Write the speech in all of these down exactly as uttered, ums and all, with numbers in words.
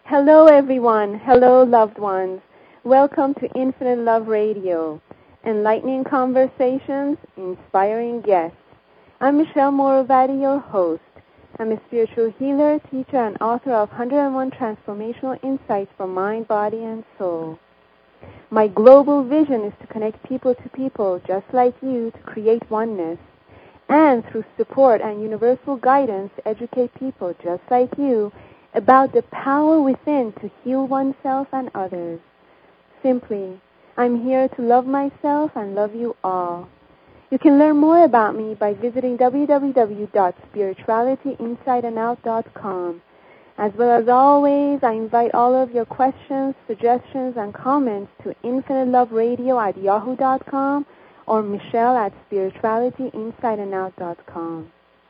Hello, everyone. Hello, loved ones. Welcome to Infinite Love Radio. Enlightening conversations, inspiring guests. I'm Michelle Morovati, your host. I'm a spiritual healer, teacher, and author of one hundred one Transformational Insights for Mind, Body, and Soul. My global vision is to connect people to people just like you to create oneness, and through support and universal guidance educate people just like you about the power within to heal oneself and others. Simply, I'm here to love myself and love you all. You can learn more about me by visiting w w w dot spirituality inside and out dot com. As well as always, I invite all of your questions, suggestions, and comments to infiniteloveradio at yahoo dot com or Michelle at spirituality inside and out dot com.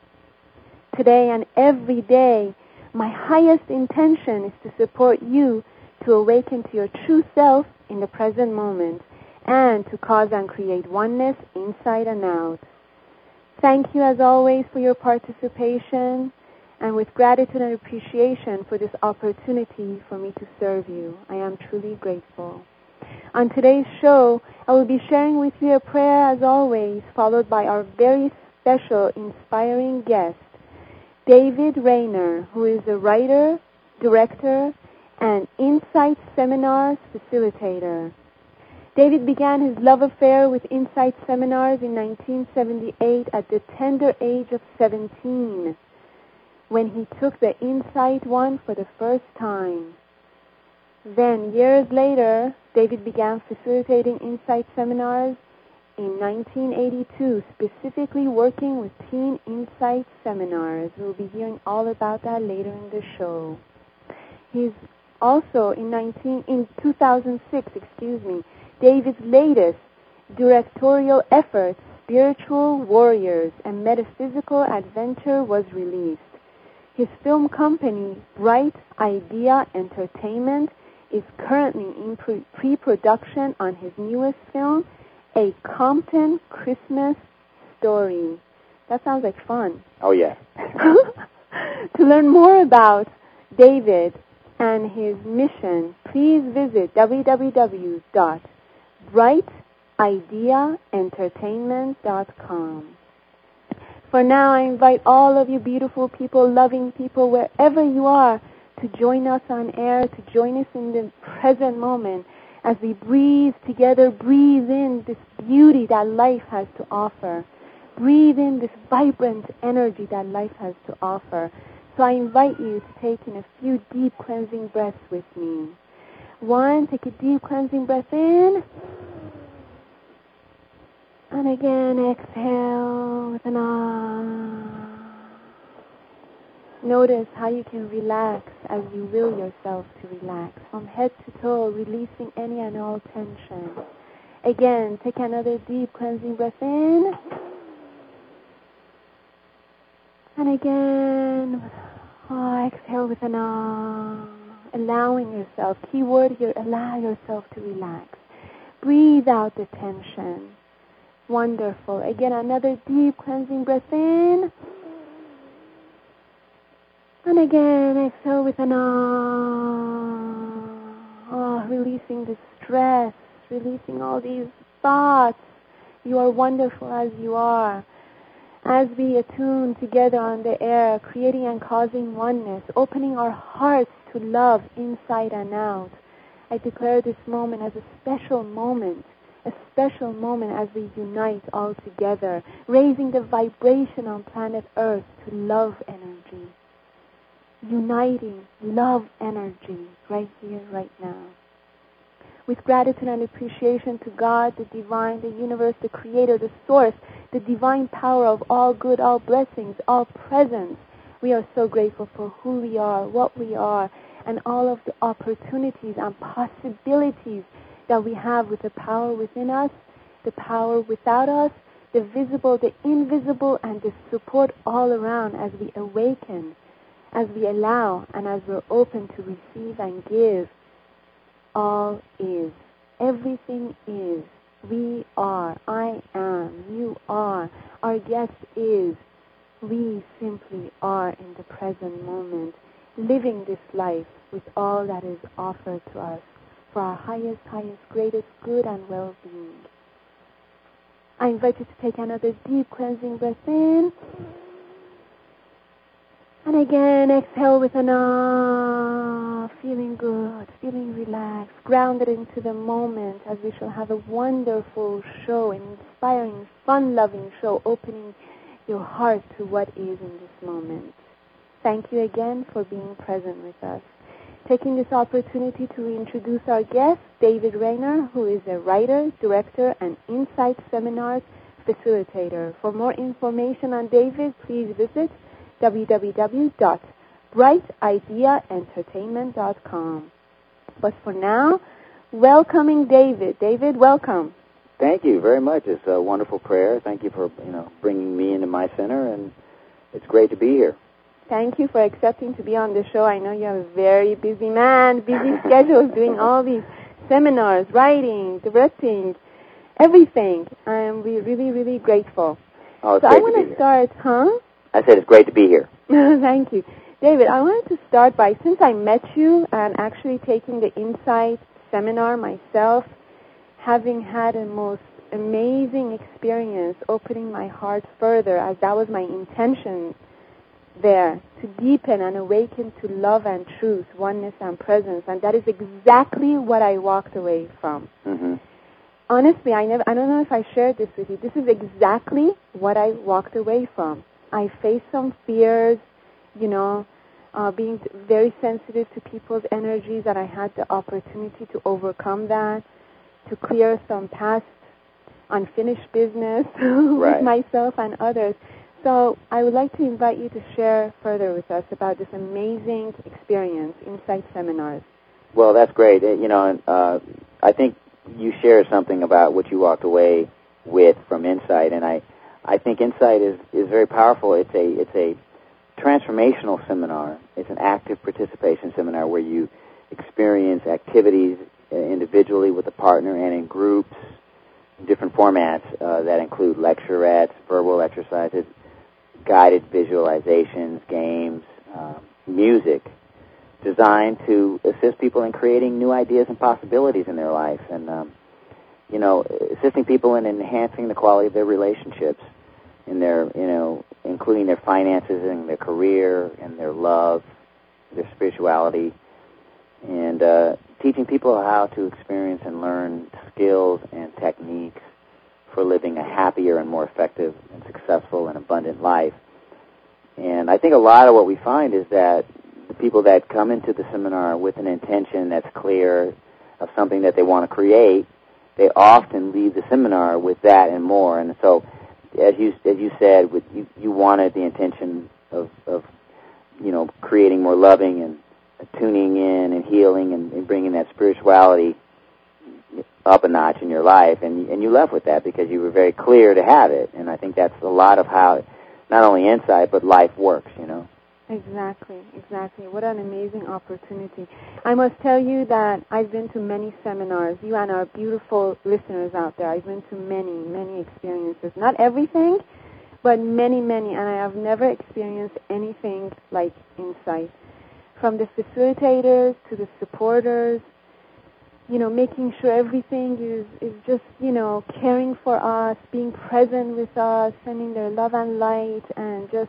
Today and every day, my highest intention is to support you to awaken to your true self in the present moment and to cause and create oneness inside and out. Thank you as always for your participation and with gratitude and appreciation for this opportunity for me to serve you. I am truly grateful. On today's show, I will be sharing with you a prayer as always, followed by our very special, inspiring guest, David Rayner, who is a writer, director, and Insight Seminars facilitator. David began his love affair with Insight Seminars in nineteen seventy-eight at the tender age of seventeen, when he took the Insight one for the first time. Then, years later, David began facilitating Insight Seminars in nineteen eighty-two, specifically working with Teen Insight Seminars. We'll be hearing all about that later in the show. He's also, in nineteen in two thousand six, excuse me, David's latest directorial effort, Spiritual Warriors, a Metaphysical Adventure, was released. His film company, Bright Idea Entertainment, is currently in pre- pre-production on his newest film, A Compton Christmas Story. That sounds like fun. Oh, yeah. To learn more about David and his mission, please visit w w w dot bright idea entertainment dot com. For now, I invite all of you beautiful people, loving people, wherever you are, to join us on air, to join us in the present moment as we breathe together, breathe in this beauty that life has to offer. Breathe in this vibrant energy that life has to offer. So I invite you to take in a few deep cleansing breaths with me. One, take a deep cleansing breath in. And again, exhale with an ah. Notice how you can relax as you will yourself to relax. From head to toe, releasing any and all tension. Again, take another deep cleansing breath in. And again, oh, exhale with an ah. Allowing yourself, keyword here, allow yourself to relax. Breathe out the tension. Wonderful. Again, another deep cleansing breath in. And again, exhale with an ah. Oh, releasing the stress, releasing all these thoughts. You are wonderful as you are. As we attune together on the air, creating and causing oneness, opening our hearts to love inside and out, I declare this moment as a special moment, a special moment as we unite all together, raising the vibration on planet Earth to love energy. Uniting love energy right here, right now. With gratitude and appreciation to God, the divine, the universe, the creator, the source, the divine power of all good, all blessings, all presence. We are so grateful for who we are, what we are, and all of the opportunities and possibilities that we have with the power within us, the power without us, the visible, the invisible, and the support all around as we awaken, as we allow, and as we're open to receive and give. All is. Everything is. We are. I am. You are. Our guest is. We simply are in the present moment. living this life with all that is offered to us for our highest, highest, greatest good and well-being. I invite you to take another deep cleansing breath in. And again, exhale with an ah, feeling good, feeling relaxed, grounded into the moment as we shall have a wonderful show, an inspiring, fun-loving show, opening your heart to what is in this moment. Thank you again for being present with us. Taking this opportunity to introduce our guest, David Rayner, who is a writer, director, and Insight Seminars facilitator. For more information on David, please visit w w w dot bright idea entertainment dot com. But for now, welcoming David. David, welcome. Thank you very much. It's a wonderful prayer. Thank you for, you know, bringing me into my center, and it's great to be here. Thank you for accepting to be on the show. I know you're a very busy man, busy schedule, doing all these seminars, writing, directing, everything. I'm really, really grateful. Oh, it's so great I want to to be start, here. huh? I said it's great to be here. Thank you. David, I wanted to start by, since I met you and actually taking the Insight seminar myself, having had a most amazing experience, opening my heart further, as that was my intention there, to deepen and awaken to love and truth, oneness and presence, and that is exactly what I walked away from. Mm-hmm. Honestly, I never, I don't know if I shared this with you. This is exactly what I walked away from. I faced some fears, you know, uh, being very sensitive to people's energies, and I had the opportunity to overcome that, to clear some past unfinished business right. with myself and others. So I would like to invite you to share further with us about this amazing experience, Insight Seminars. Well, that's great. You know, uh, I think you shared something about what you walked away with from Insight, and I, I think Insight is, is very powerful. It's a it's a transformational seminar. It's an active participation seminar where you experience activities uh, individually with a partner and in groups, different formats uh, that include lecturettes, verbal exercises, guided visualizations, games, uh, music, designed to assist people in creating new ideas and possibilities in their life, and um, you know, assisting people in enhancing the quality of their relationships, in their, you know, including their finances and their career and their love, their spirituality, and uh, teaching people how to experience and learn skills and techniques for living a happier and more effective and successful and abundant life. And I think a lot of what we find is that the people that come into the seminar with an intention that's clear of something that they want to create, they often leave the seminar with that and more. And so, as you as you said, with you, you wanted the intention of, of, you know, creating more loving and tuning in and healing and, and bringing that spirituality up a notch in your life, and and you left with that because you were very clear to have it. And I think that's a lot of how not only Insight but life works, you know. Exactly, exactly. What an amazing opportunity. I must tell you that I've been to many seminars. You and our beautiful listeners out there, I've been to many, many experiences. Not everything, but many, many, and I have never experienced anything like Insight. From the facilitators to the supporters, you know, making sure everything is, is just, you know, caring for us, being present with us, sending their love and light, and just,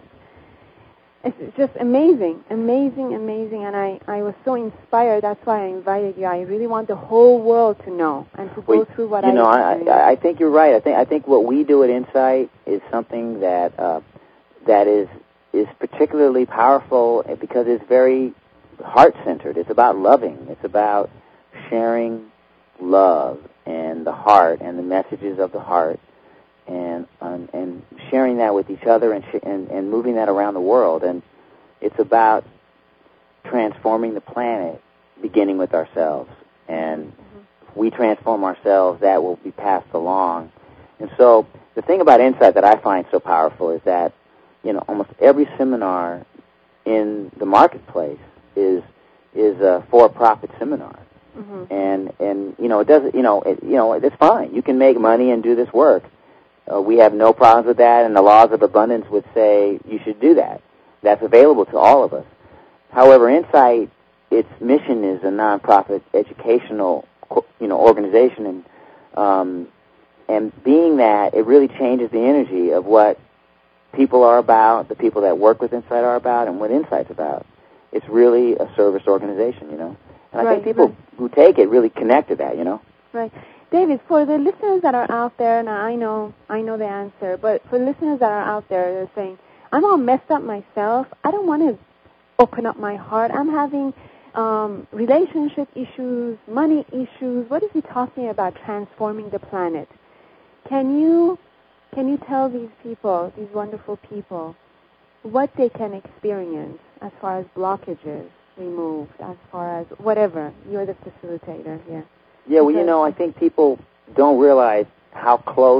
it's just amazing, amazing, amazing. And I, I was so inspired. That's why I invited you. I really want the whole world to know and to well, go through what you I know, experienced. I, I think you're right. I think I think what we do at Insight is something that uh, that is is particularly powerful because it's very heart-centered. It's about loving. It's about sharing love and the heart and the messages of the heart, and um, and sharing that with each other and, sh- and and moving that around the world. And it's about transforming the planet, beginning with ourselves. And mm-hmm. if we transform ourselves, that will be passed along. And so the thing about Insight that I find so powerful is that, you know, almost every seminar in the marketplace is is a for-profit seminar. Mm-hmm. And and you know it doesn't you know it, you know it's fine. You can make money and do this work. Uh, we have no problems with that, and the laws of abundance would say you should do that. That's available to all of us. However, Insight, its mission is a nonprofit educational, you know, organization, and um, and being that, it really changes the energy of what people are about, the people that work with Insight are about, and what Insight's about. It's really a service organization, you know. And I right, think people right. who take it really connect to that, you know. Right. David, for the listeners that are out there, and I know I know the answer, but for listeners that are out there, they're saying, I'm all messed up myself. I don't want to open up my heart. I'm having um, relationship issues, money issues. What is he talking about, transforming the planet? Can you can you tell these people, these wonderful people, what they can experience as far as blockages removed, as far as whatever? You're the facilitator here. Yeah, well, you know, I think people don't realize how close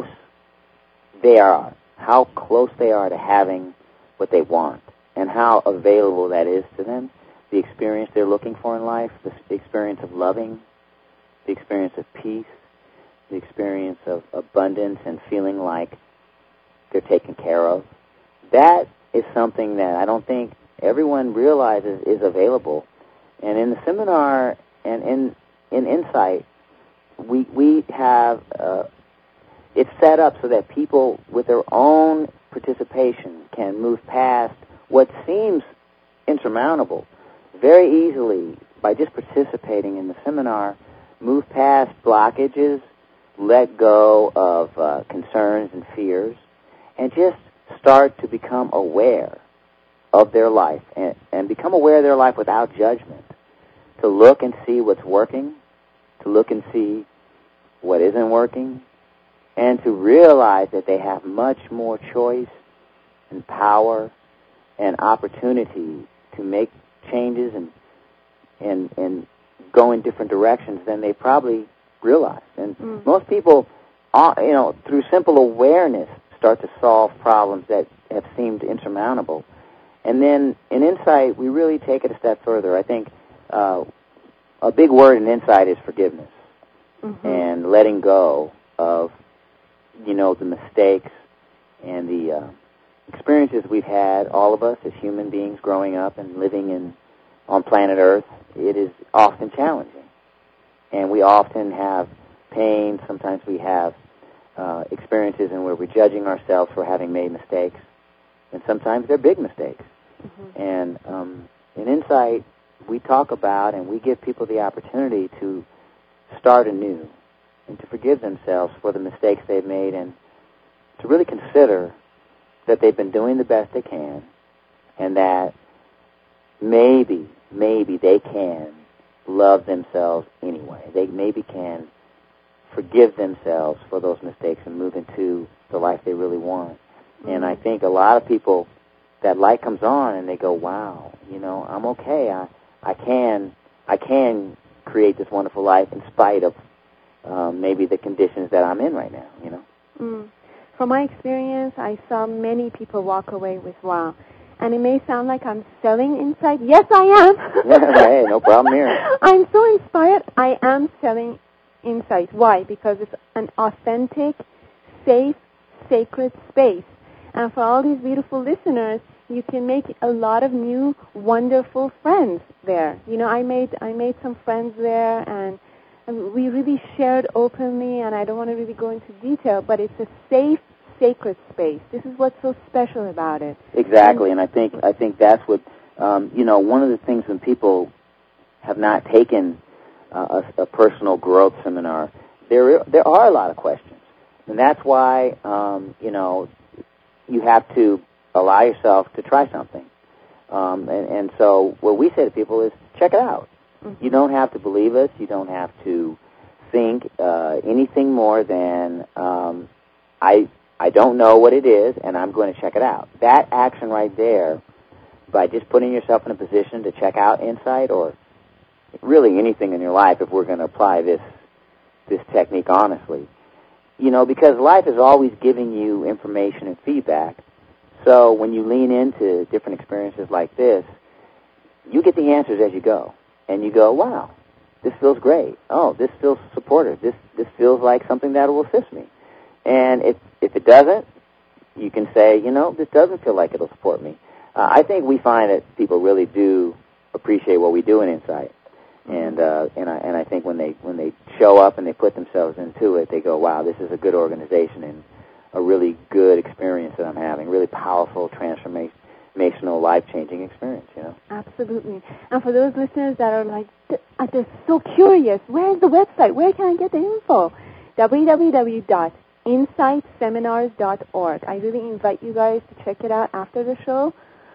they are, how close they are to having what they want, and how available that is to them, the experience they're looking for in life, the experience of loving, the experience of peace, the experience of abundance and feeling like they're taken care of. That is something that I don't think everyone realizes is available. And in the seminar and in, in Insight, we we have, uh, it's set up so that people with their own participation can move past what seems insurmountable very easily by just participating in the seminar, move past blockages, let go of uh, concerns and fears, and just start to become aware of their life and, and become aware of their life without judgment, to look and see what's working, to look and see what isn't working, and to realize that they have much more choice and power and opportunity to make changes and and and go in different directions than they probably realize. And mm. most people, are, you know, through simple awareness, start to solve problems that have seemed insurmountable. And then in Insight, we really take it a step further. I think uh, a big word in Insight is forgiveness. Mm-hmm. And letting go of, you know, the mistakes and the uh, experiences we've had, all of us as human beings growing up and living in on planet Earth. It is often challenging. And we often have pain. Sometimes we have uh, experiences in where we're judging ourselves for having made mistakes. And sometimes they're big mistakes. Mm-hmm. And um, in Insight, we talk about and we give people the opportunity to start anew and to forgive themselves for the mistakes they've made and to really consider that they've been doing the best they can and that maybe, maybe they can love themselves anyway. They maybe can forgive themselves for those mistakes and move into the life they really want. Mm-hmm. And I think a lot of people, that light comes on and they go, wow, you know, I'm okay. I, I can, I can create this wonderful life in spite of um, maybe the conditions that I'm in right now, you know. Mm. From my experience, I saw many people walk away with wow. And it may sound like I'm selling Insight. Yes, I am. Yeah, hey, no problem here. I'm so inspired. I am selling Insight. Why? Because it's an authentic, safe, sacred space. And for all these beautiful listeners, you can make a lot of new, wonderful friends there. You know, I made I made some friends there, and, and we really shared openly, and I don't want to really go into detail, but it's a safe, sacred space. This is what's so special about it. Exactly, and I think I think that's what, um, you know, one of the things when people have not taken uh, a, a personal growth seminar, there there are a lot of questions. And that's why, um, you know, you have to allow yourself to try something. Um, and, and so what we say to people is check it out. Mm-hmm. You don't have to believe us. You don't have to think uh, anything more than um, I I don't know what it is, and I'm going to check it out. That action right there, by just putting yourself in a position to check out Insight or really anything in your life, if we're going to apply this this technique honestly, you know, because life is always giving you information and feedback. So when you lean into different experiences like this, you get the answers as you go. And you go, wow, this feels great. Oh, this feels supportive. This this feels like something that will assist me. And if if it doesn't, you can say, you know, this doesn't feel like it'll support me. Uh, I think we find that people really do appreciate what we do in Insight. And uh, and I and I think when they when they show up and they put themselves into it, they go, wow, this is a good organization and a really good experience that I'm having, really powerful, transformational, life-changing experience, you know. Absolutely. And for those listeners that are like, they're so curious, where's the website? Where can I get the info? w w w dot insight seminars dot org. I really invite you guys to check it out after the show.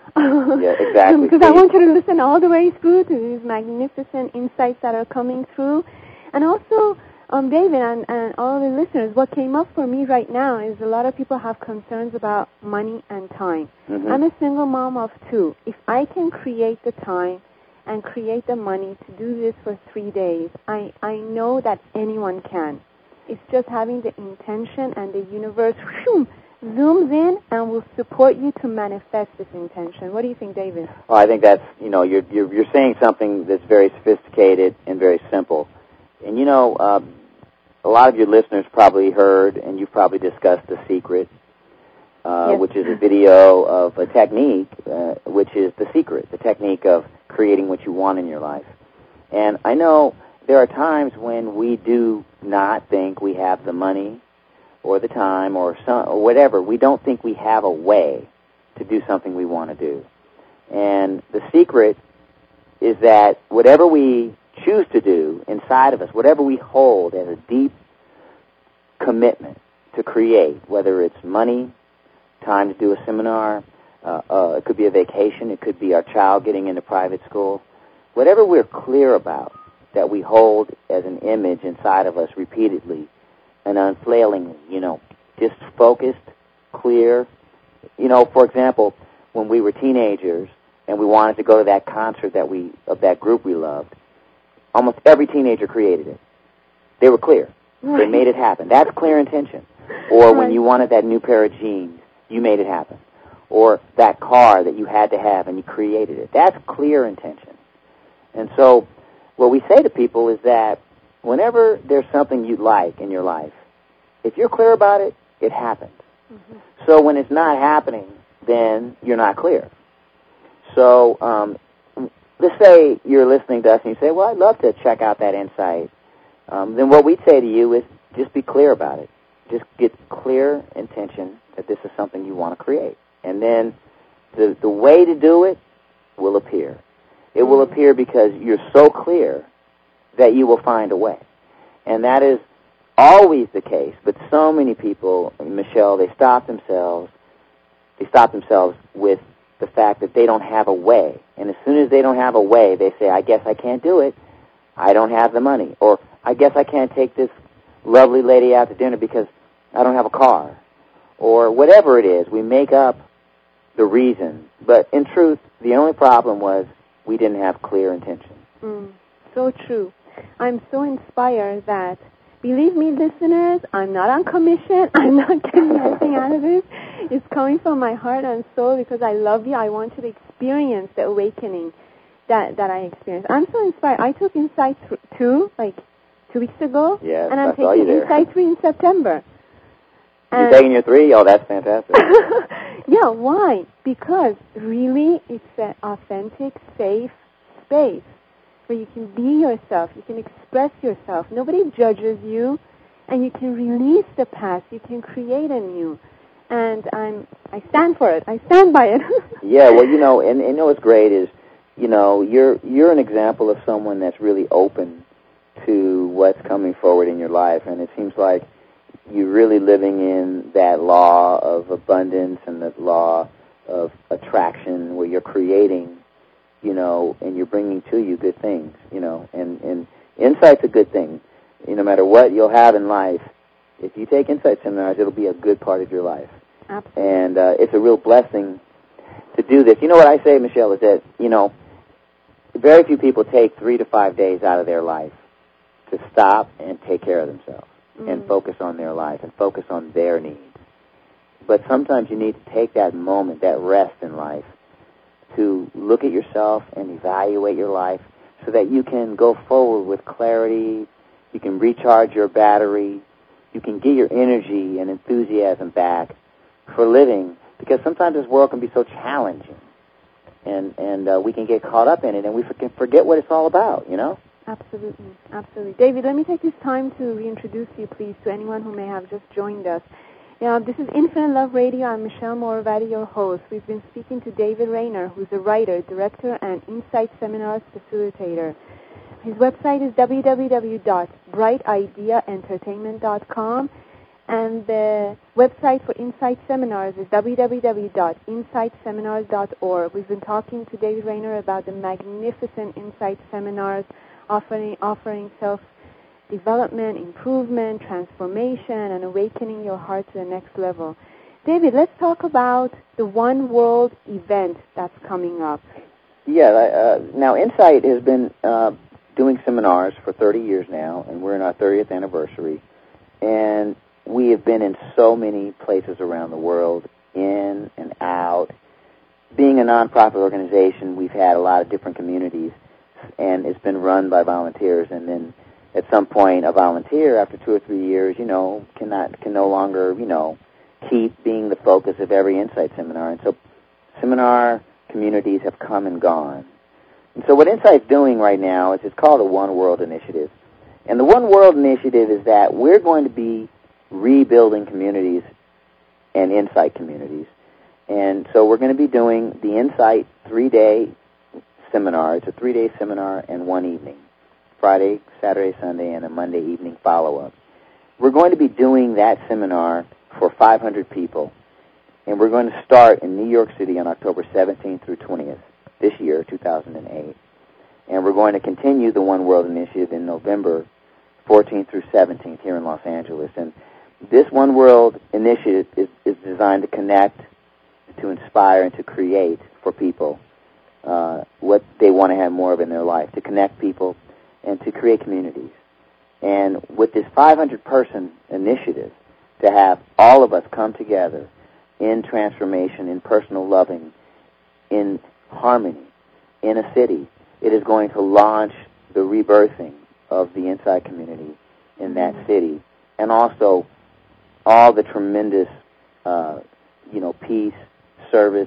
Yeah, exactly. Because I want you to listen all the way through to these magnificent insights that are coming through. And also, um, David and, and all the listeners, what came up for me right now is a lot of people have concerns about money and time. Mm-hmm. I'm a single mom of two. If I can create the time and create the money to do this for three days, I, I know that anyone can. It's just having the intention, and the universe whew, zooms in and will support you to manifest this intention. What do you think, David? Well, I think that's, you know, you're you're, you're saying something that's very sophisticated and very simple. And, you know, uh, a lot of your listeners probably heard, and you've probably discussed The Secret, uh, yes. which is a video of a technique, uh, which is The Secret, the technique of creating what you want in your life. And I know there are times when we do not think we have the money or the time or, some, or whatever. We don't think we have a way to do something we want to do. And the secret is that whatever we choose to do inside of us, whatever we hold as a deep commitment to create, whether it's money, time to do a seminar, uh, uh, it could be a vacation, it could be our child getting into private school, whatever we're clear about that we hold as an image inside of us repeatedly and unflailingly, you know, just focused, clear. You know, for example, when we were teenagers and we wanted to go to that concert that we of that group we loved, almost every teenager created it. They were clear. Right. They made it happen. That's clear intention. Or right. when you wanted that new pair of jeans, you made it happen. Or that car that you had to have and you created it. That's clear intention. And so what we say to people is that whenever there's something you'd like in your life, if you're clear about it, it happens. Mm-hmm. So when it's not happening, then you're not clear. So um, let's say you're listening to us and you say, well, I'd love to check out that insight. Um, then what we'd say to you is just be clear about it. Just get clear intention that this is something you want to create. And then the the way to do it will appear. It mm-hmm. will appear because you're so clear that you will find a way. And that is always the case, but so many people, Michelle, they stop themselves, they stop themselves with the fact that they don't have a way. And as soon as they don't have a way, they say, I guess I can't do it. I don't have the money. Or I guess I can't take this lovely lady out to dinner because I don't have a car. Or whatever it is, we make up the reason. But in truth, the only problem was we didn't have clear intention. Mm, so true. I'm so inspired that, believe me, listeners, I'm not on commission. I'm not getting anything out of this. It's coming from my heart and soul because I love you. I want you to experience the awakening that, that I experienced. I'm so inspired. I took Insight two, like, two weeks ago. Yes, and I'm I saw taking you there. Insight three in September. You're and taking your three? Oh, that's fantastic. Yeah, why? Because really it's an authentic, safe space where you can be yourself, you can express yourself. Nobody judges you, and you can release the past. You can create a new. And I'm, I stand for it. I stand by it. Yeah, well, you know, and, and you know what's great is, you know, you're you're an example of someone that's really open to what's coming forward in your life, and it seems like you're really living in that law of abundance and that law of attraction where you're creating, you know, and you're bringing to you good things, you know, and, and insight's a good thing. You know, no matter what you'll have in life, if you take insight seminars, it'll be a good part of your life. Absolutely. And uh, it's a real blessing to do this. You know what I say, Michelle, is that, you know, very few people take three to five days out of their life to stop and take care of themselves mm-hmm. and focus on their life and focus on their needs. But sometimes you need to take that moment, that rest in life, to look at yourself and evaluate your life so that you can go forward with clarity, you can recharge your battery, you can get your energy and enthusiasm back for living, because sometimes this world can be so challenging. and and uh, we can get caught up in it, and we can forget what it's all about, you know? Absolutely, absolutely. David, let me take this time to reintroduce you, please, to anyone who may have just joined us. Yeah, this is Infinite Love Radio. I'm Michelle Moravati, your host. We've been speaking to David Rayner, who's a writer, director, and Insight Seminars facilitator. His website is w w w dot bright idea entertainment dot com, and the website for Insight Seminars is w w w dot insight seminars dot org. We've been talking to David Rayner about the magnificent Insight Seminars, offering, offering self-development, improvement, transformation, and awakening your heart to the next level. David, let's talk about the One World event that's coming up. Yeah, uh, now Insight has been uh, doing seminars for thirty years now, and we're in our thirtieth anniversary, and we have been in so many places around the world, in and out. Being a nonprofit organization, we've had a lot of different communities, and it's been run by volunteers, and then at some point a volunteer, after two or three years, you know, cannot can no longer, you know, keep being the focus of every Insight seminar. And so seminar communities have come and gone. And so what Insight's doing right now is it's called a One World Initiative. And the One World Initiative is that we're going to be rebuilding communities and Insight communities. And so we're going to be doing the Insight three-day seminar. It's a three-day seminar and one evening, Friday, Saturday, Sunday, and a Monday evening follow-up. We're going to be doing that seminar for five hundred people, and we're going to start in New York City on October seventeenth through twentieth this year, two thousand eight. And we're going to continue the One World Initiative in November fourteenth through seventeenth here in Los Angeles. And this One World Initiative is, is designed to connect, to inspire, and to create for people uh, what they want to have more of in their life, to connect people and to create communities. And with this five hundred person initiative, to have all of us come together in transformation, in personal loving, in harmony, in a city, it is going to launch the rebirthing of the Insight community in that city, and also all the tremendous, uh, you know, peace, service,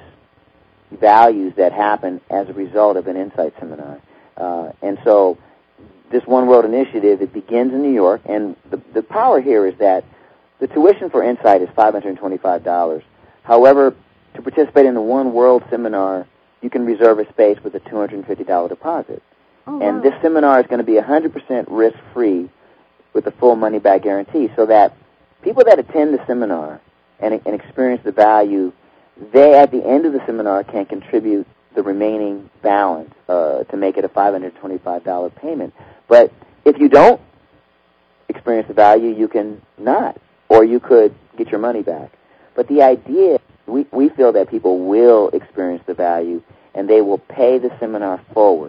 values that happen as a result of an Insight seminar. Uh, and so this One World Initiative, it begins in New York, and the, the power here is that the tuition for Insight is five hundred twenty-five dollars. However, to participate in the One World seminar, you can reserve a space with a two hundred fifty dollars deposit. Oh, and wow. This seminar is going to be one hundred percent risk-free with a full money-back guarantee, so that people that attend the seminar and, and experience the value, they, at the end of the seminar, can contribute the remaining balance uh, to make it a five hundred twenty-five dollars payment. But if you don't experience the value, you can not, or you could get your money back. But the idea, we, we feel that people will experience the value, and they will pay the seminar forward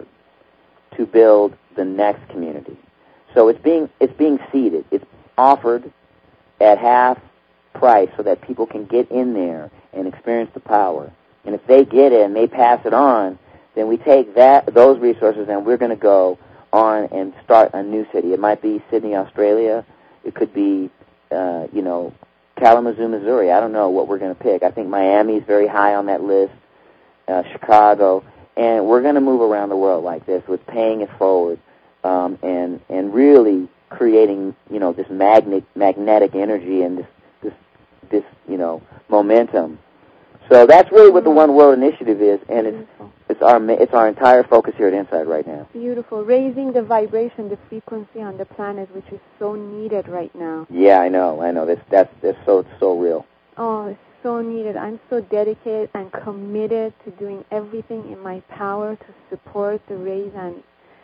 to build the next community. So it's being it's being seeded. It's offered at half price so that people can get in there and experience the power. And if they get it and they pass it on, then we take that those resources and we're going to go on and start a new city. It might be Sydney, Australia. It could be, uh, you know, Kalamazoo, Missouri. I don't know what we're going to pick. I think Miami's very high on that list, uh, Chicago. And we're going to move around the world like this with paying it forward um, and and really creating, you know, this magnet, magnetic energy and this, this, this, you know, momentum. So that's really what the One World Initiative is, and it's it's our it's our entire focus here at Insight right now. Beautiful, raising the vibration, the frequency on the planet, which is so needed right now. Yeah, I know, I know. That's that's that's so so real. Oh, it's so needed. I'm so dedicated and committed to doing everything in my power to support the raise and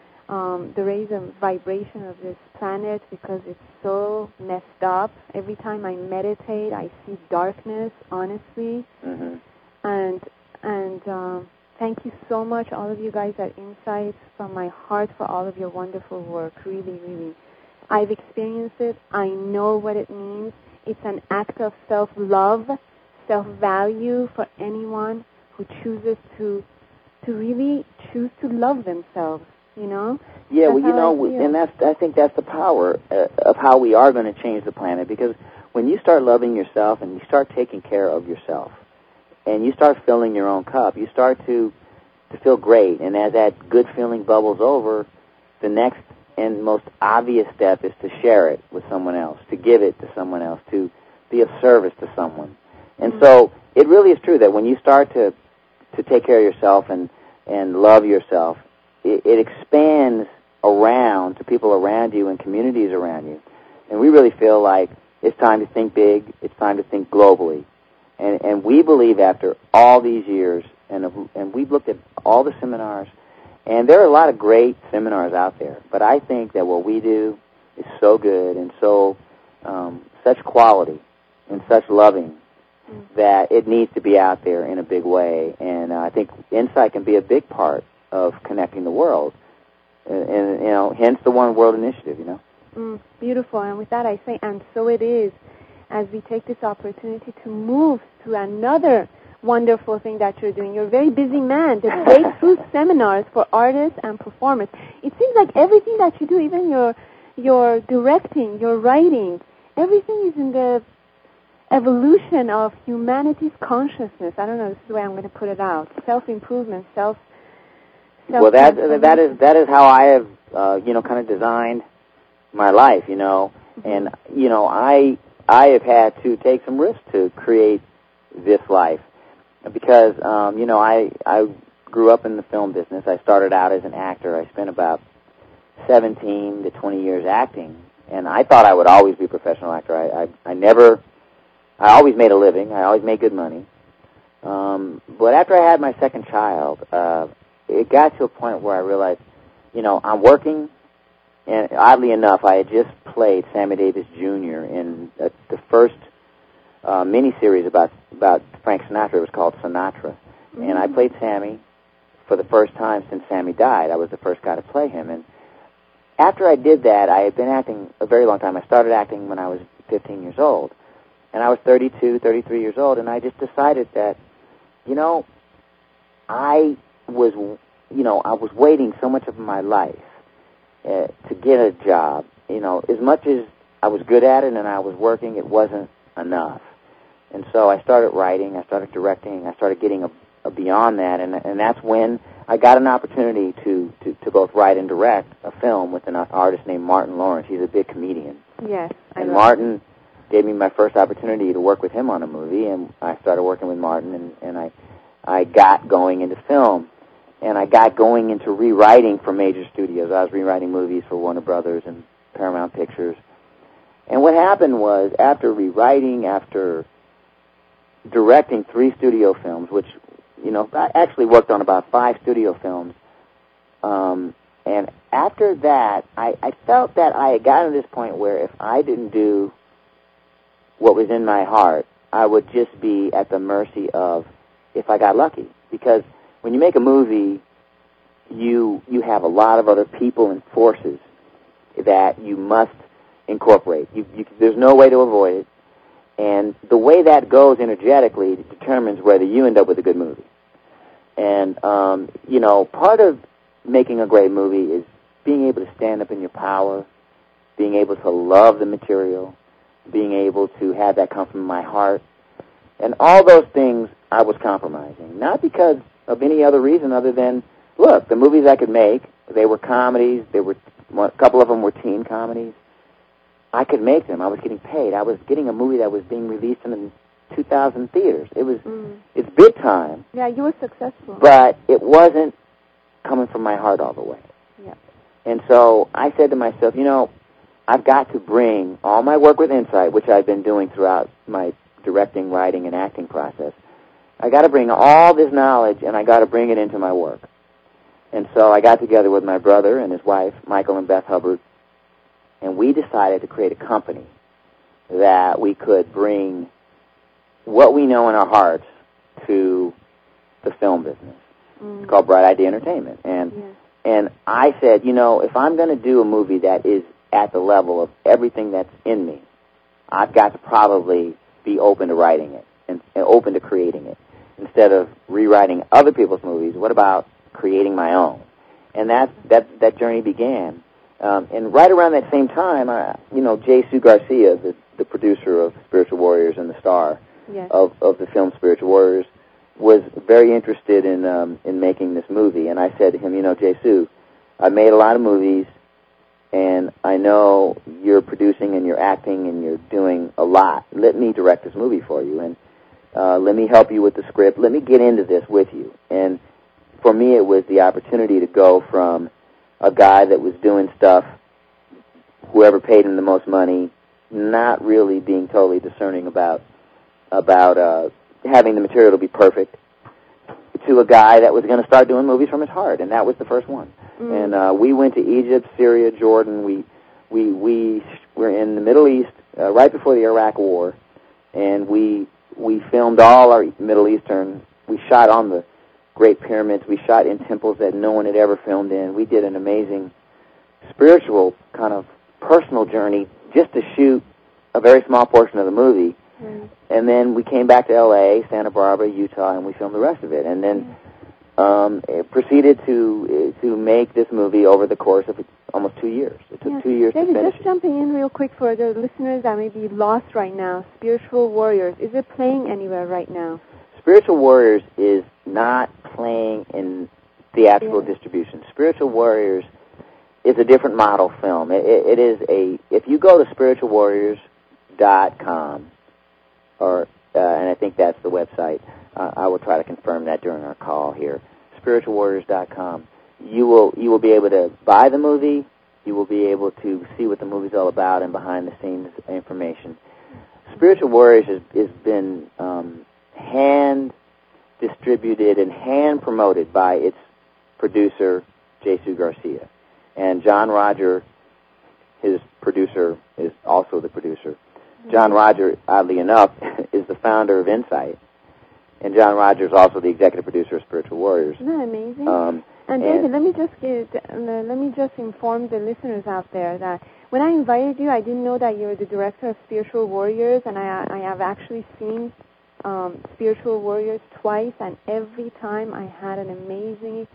um, the raise and vibration of this planet, because it's so messed up. Every time I meditate, I see darkness, honestly. Mm-hmm. And and um, thank you so much, all of you guys at Insight, from my heart for all of your wonderful work. Really, really. I've experienced it. I know what it means. It's an act of self-love, self-value for anyone who chooses to to really choose to love themselves, you know? Yeah, that's well, you know, and that's I think that's the power uh, of how we are going to change the planet, because when you start loving yourself and you start taking care of yourself and you start filling your own cup, you start to to feel great. And as that good feeling bubbles over, the next and most obvious step is to share it with someone else, to give it to someone else, to be of service to someone. And mm-hmm. so it really is true that when you start to to take care of yourself and, and love yourself, it, it expands around to people around you and communities around you. And we really feel like it's time to think big, it's time to think globally. And, and we believe after all these years, and, and we've looked at all the seminars, and there are a lot of great seminars out there, but I think that what we do is so good and so um, such quality and such loving that it needs to be out there in a big way. And uh, I think Insight can be a big part of connecting the world. And, and you know, hence the One World Initiative, you know. Mm, beautiful. And with that I say, and so it is, as we take this opportunity to move to another wonderful thing that you're doing. You're a very busy man. The breakthrough seminars for artists and performers. It seems like everything that you do, even your your directing, your writing, everything is in the evolution of humanity's consciousness. I don't know, this is the way I'm going to put it out. Self-improvement, self, self Well, that, that is that is how I have, uh, you know, kind of designed my life, you know. Mm-hmm. And, you know, I I have had to take some risks to create this life. Because, um, you know, I, I grew up in the film business. I started out as an actor. I spent about seventeen to twenty years acting. And I thought I would always be a professional actor. I, I, I never... I always made a living. I always made good money. Um, but after I had my second child, uh, it got to a point where I realized, you know, I'm working, and oddly enough, I had just played Sammy Davis Junior in uh, the first uh, miniseries about about Frank Sinatra. It was called Sinatra. Mm-hmm. And I played Sammy for the first time since Sammy died. I was the first guy to play him. And after I did that, I had been acting a very long time. I started acting when I was fifteen years old. And I was thirty-two, thirty-three years old, and I just decided that, you know, I was, you know, I was waiting so much of my life uh, to get a job. You know, as much as I was good at it and I was working, it wasn't enough. And so I started writing, I started directing, I started getting a, a beyond that, and and that's when I got an opportunity to, to, to both write and direct a film with an artist named Martin Lawrence. He's a big comedian. Yes, I And love Martin... gave me my first opportunity to work with him on a movie, and I started working with Martin, and, and I I got going into film, and I got going into rewriting for major studios. I was rewriting movies for Warner Brothers and Paramount Pictures. And what happened was, after rewriting, after directing three studio films, which, you know, I actually worked on about five studio films, um, and after that, I, I felt that I had gotten to this point where if I didn't do what was in my heart, I would just be at the mercy of if I got lucky. Because when you make a movie, you you have a lot of other people and forces that you must incorporate. You, you, there's no way to avoid it. And the way that goes energetically determines whether you end up with a good movie. And, um, you know, part of making a great movie is being able to stand up in your power, being able to love the material, being able to have that come from my heart. And all those things I was compromising. Not because of any other reason other than, look, the movies I could make, they were comedies, they were, a couple of them were teen comedies. I could make them. I was getting paid. I was getting a movie that was being released in two thousand theaters. It was, mm. it's big time. Yeah, you were successful. But it wasn't coming from my heart all the way. Yeah. And so I said to myself, you know, I've got to bring all my work with Insight, which I've been doing throughout my directing, writing, and acting process. I got to bring all this knowledge, and I got to bring it into my work. And so I got together with my brother and his wife, Michael and Beth Hubbard, and we decided to create a company that we could bring what we know in our hearts to the film business. Mm. It's called Bright Idea Entertainment. And yeah. and I said, you know, if I'm going to do a movie that is at the level of everything that's in me, I've got to probably be open to writing it and, and open to creating it. Instead of rewriting other people's movies, what about creating my own? And that that, that journey began. Um, and right around that same time, I, you know, J. Sue Garcia, the, the producer of Spiritual Warriors and the star yes. of, of the film Spiritual Warriors, was very interested in um, in making this movie, and I said to him, you know, Jesus, I made a lot of movies, and I know you're producing and you're acting and you're doing a lot. Let me direct this movie for you, and uh, let me help you with the script. Let me get into this with you. And for me, it was the opportunity to go from a guy that was doing stuff, whoever paid him the most money, not really being totally discerning about about uh, having the material to be perfect, to a guy that was going to start doing movies from his heart, and that was the first one. Mm. And uh, we went to Egypt, Syria, Jordan. We we we were in the Middle East uh, right before the Iraq War, and we we filmed all our Middle Eastern. We shot on the Great Pyramids. We shot in temples that no one had ever filmed in. We did an amazing spiritual kind of personal journey just to shoot a very small portion of the movie. Mm. And then we came back to L A, Santa Barbara, Utah, and we filmed the rest of it. And then um, it proceeded to to make this movie over the course of almost two years. It took yeah. two years David, to finish. Just jumping in real quick for the listeners that may be lost right now, Spiritual Warriors, is it playing anywhere right now? Spiritual Warriors is not playing in theatrical yeah. distribution. Spiritual Warriors is a different model film. It, it, it is a, if you go to spiritual warriors dot com, or uh, and I think that's the website. Uh, I will try to confirm that during our call here. spiritual warriors dot com. You will you will be able to buy the movie. You will be able to see what the movie's all about and behind the scenes information. Spiritual Warriors has, has been um, hand distributed and hand promoted by its producer, Jesus Garcia, and John Roger, his producer, is also the producer. John Roger, oddly enough, is the founder of Insight, and John Roger is also the executive producer of Spiritual Warriors. Isn't that amazing? Um, and David, let me just get, uh, let me just inform the listeners out there that when I invited you, I didn't know that you're the director of Spiritual Warriors, and I, I have actually seen um, Spiritual Warriors twice, and every time I had an amazing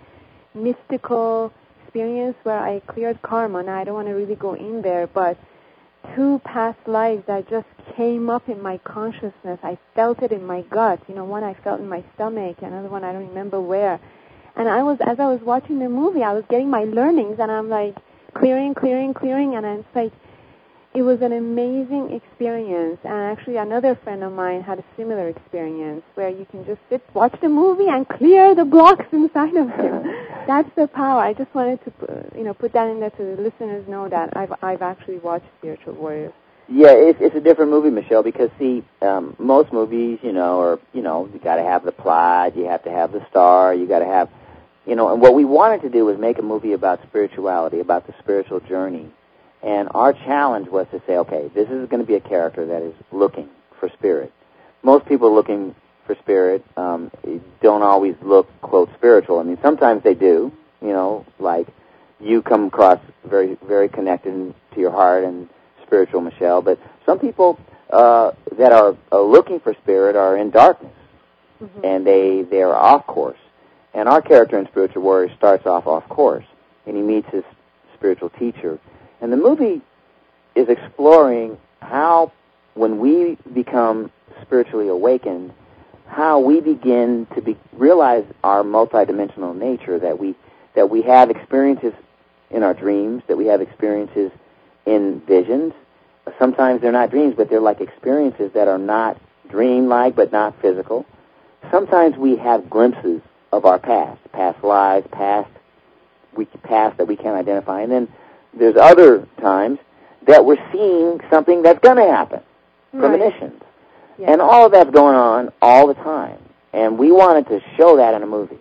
mystical experience where I cleared karma. Now, I don't want to really go in there, but two past lives that just came up in my consciousness. I felt it in my gut. You know, one I felt in my stomach, another one I don't remember where. And I was, as I was watching the movie, I was getting my learnings, and I'm like clearing, clearing, clearing, and it's like, it was an amazing experience. And actually, another friend of mine had a similar experience where you can just sit, watch the movie, and clear the blocks inside of you. That's the power. I just wanted to, you know, put that in there to the listeners know that I've I've actually watched Spiritual Warriors. Yeah, it's it's a different movie, Michelle, because see, um, most movies, you know, are you know, you got to have the plot, you have to have the star, you got to have, you know, and what we wanted to do was make a movie about spirituality, about the spiritual journey. And our challenge was to say, okay, this is going to be a character that is looking for spirit. Most people looking for spirit um, don't always look, quote, spiritual. I mean, sometimes they do, you know, like you come across very, very connected to your heart and spiritual, Michelle. But some people uh, that are, are looking for spirit are in darkness, mm-hmm. and they, they are off course. And our character in Spiritual Warrior starts off off course, and he meets his spiritual teacher. And the movie is exploring how, when we become spiritually awakened, how we begin to be, realize our multidimensional nature, that we that we have experiences in our dreams, that we have experiences in visions. Sometimes they're not dreams, but they're like experiences that are not dream-like, but not physical. Sometimes we have glimpses of our past, past lives, past we past that we can't identify, and then there's other times that we're seeing something that's going to happen, right. Premonitions. Yeah. And all of that's going on all the time. And we wanted to show that in a movie,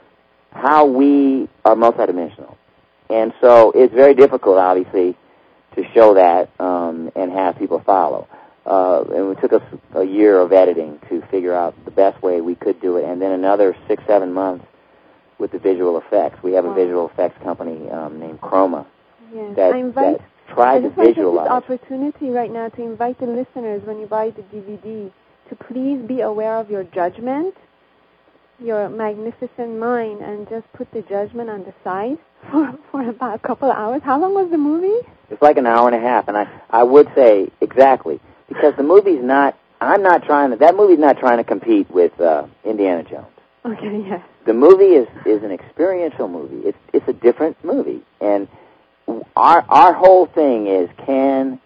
how we are multidimensional. And so it's very difficult, obviously, to show that um, and have people follow. Uh, and it took us a year of editing to figure out the best way we could do it, and then another six, seven months with the visual effects. We have a wow. visual effects company um, named Chroma. Yes. That, I invite, that try I to just want visualize. to take this opportunity right now to invite the listeners, when you buy the D V D, to please be aware of your judgment, your magnificent mind, and just put the judgment on the side for, for about a couple of hours. How long was the movie? It's like an hour and a half, and I, I would say exactly, because the movie's not I'm not trying to, that movie's not trying to compete with uh, Indiana Jones. Okay, yes. The movie is, is an experiential movie. It's it's a different movie. And our our whole thing is, can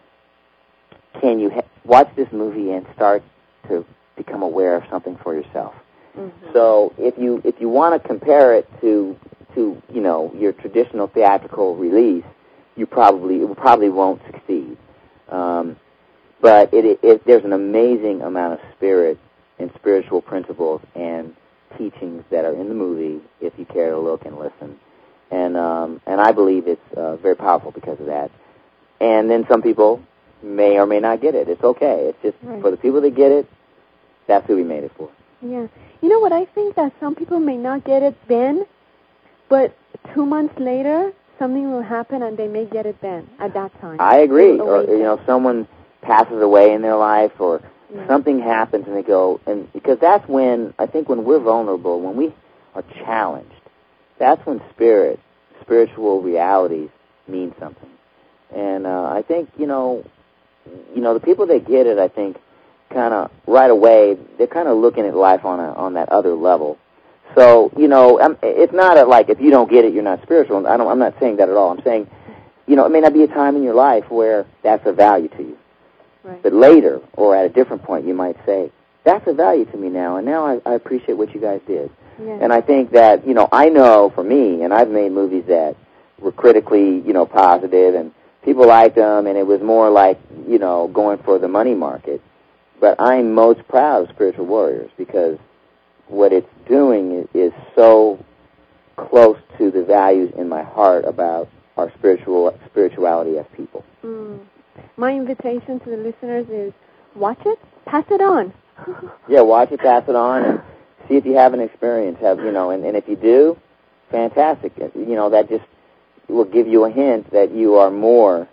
can you ha- watch this movie and start to become aware of something for yourself? Mm-hmm. So if you if you want to compare it to to you know your traditional theatrical release, you probably it probably won't succeed. Um, but it, it, it there's an amazing amount of spirit and spiritual principles and teachings that are in the movie if you care to look and listen. And um, and I believe it's uh, very powerful because of that. And then some people may or may not get it. It's okay. It's just right. For the people that get it, that's who we made it for. Yeah. You know what? I think that some people may not get it then, but two months later, something will happen and they may get it then, at that time. I agree. Or, you know, someone passes away in their life or yeah. something happens and they go, and because that's when, I think when we're vulnerable, when we are challenged, that's when spirit, spiritual realities mean something. And uh, I think, you know, you know, the people that get it, I think, kind of right away, they're kind of looking at life on a, on that other level. So, you know, I'm, it's not a, like if you don't get it, you're not spiritual. I don't, I'm not saying that at all. I'm saying, you know, it may not be a time in your life where that's of value to you. Right. But later, or at a different point, you might say, that's of value to me now, and now I, I appreciate what you guys did. Yes. And I think that, you know, I know for me, and I've made movies that were critically, you know, positive, and people liked them, and it was more like, you know, going for the money market. But I'm most proud of Spiritual Warriors because what it's doing is, is so close to the values in my heart about our spiritual spirituality as people. Mm. My invitation to the listeners is watch it, pass it on. Yeah, watch it, pass it on, and see if you have an experience. Have you know, and, and if you do, fantastic. You know, that just will give you a hint that you are more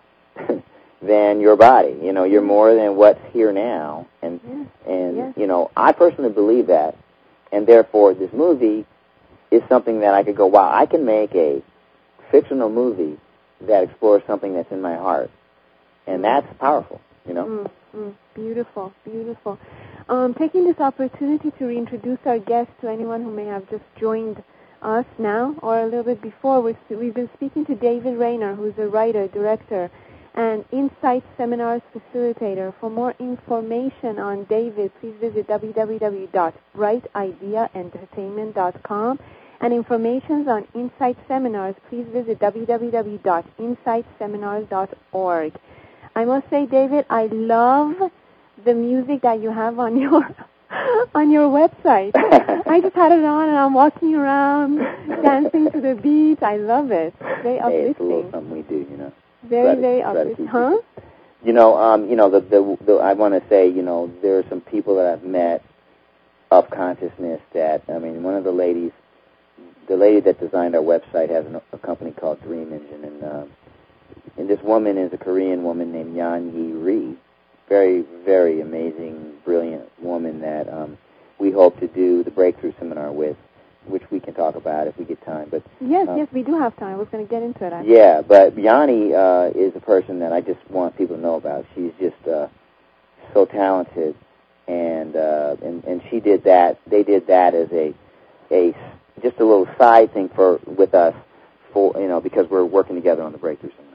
than your body. You know, you're more than what's here now. And, yes. and yes. you know, I personally believe that. And therefore, this movie is something that I could go, wow, I can make a fictional movie that explores something that's in my heart. And that's powerful, you know. Mm, mm, beautiful, beautiful. Um, taking this opportunity to reintroduce our guests to anyone who may have just joined us now or a little bit before, we've, we've been speaking to David Rayner, who's a writer, director, and Insight Seminars facilitator. For more information on David, please visit w w w dot bright idea entertainment dot com. And information on Insight Seminars, please visit w w w dot insight seminars dot org. I must say, David, I love the music that you have on your on your website. I just had it on, and I'm walking around, dancing to the beat. I love it. Very uplifting. Hey, it's a little something we do, you know. Very, to, very uplifting. Huh? You know, um, you know, the, the, the I want to say, you know, there are some people that I've met of consciousness that, I mean, one of the ladies, the lady that designed our website has an, a company called Dream Engine, and uh, and this woman is a Korean woman named Yan Yi Ri. Very, very amazing, brilliant woman that um, we hope to do the Breakthrough Seminar with, which we can talk about if we get time. But Yes, um, yes, we do have time. I was going to get into it. Actually. Yeah, but Yanni uh, is a person that I just want people to know about. She's just uh, so talented, and, uh, and and she did that. They did that as a a just a little side thing for with us, for you know, because we're working together on the Breakthrough Seminar.